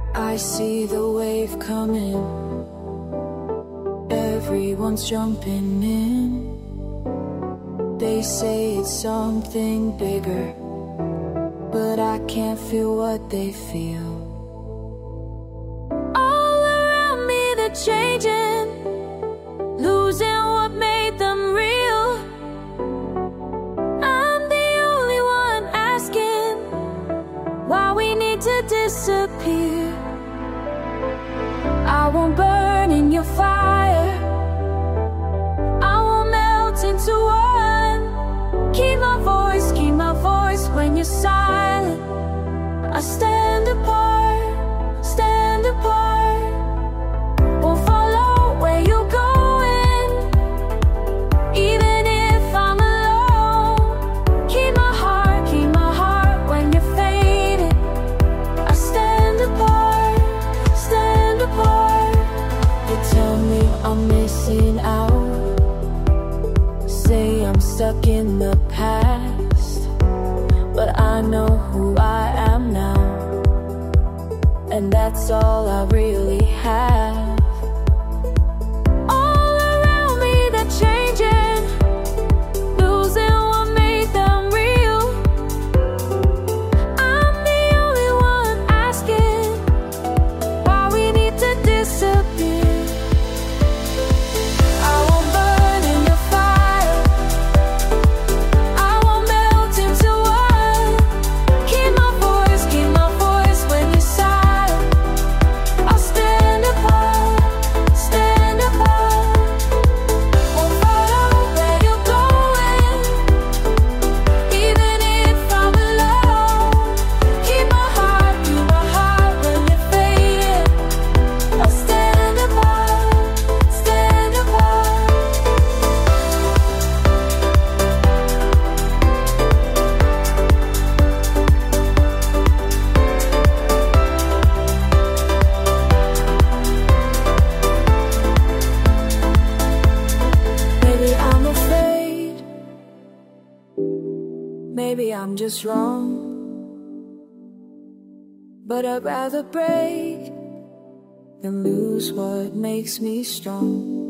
I see the wave coming, everyone's jumping in. They say it's something bigger, but I can't feel what they feel. All around me they're changing, losing what made them real. I'm the only one asking why we need to disappear. I won't burn in your fire, I won't melt into one. Keep my voice when you're silent. I stand apart, stand apart. Won't follow where you're going, even if I'm alone. Keep my heart when you're fading. I stand apart, stand apart. They tell me I'm missing out, say I'm stuck in the past, but I know who I am now, and that's all I really have. All around me they're changing, losing what made them real. I'm the only one asking why we need to disappear. I won't burn in your fire, I won't melt into one. Keep my voice when you're silent. I'll stand apart, stand apart. Won't follow where you're going, even if I'm alone. Keep my heart when you're fading. I'll stand apart, stand apart. Maybe I'm afraid, maybe I'm just wrong, but I'd rather break than lose what makes me strong.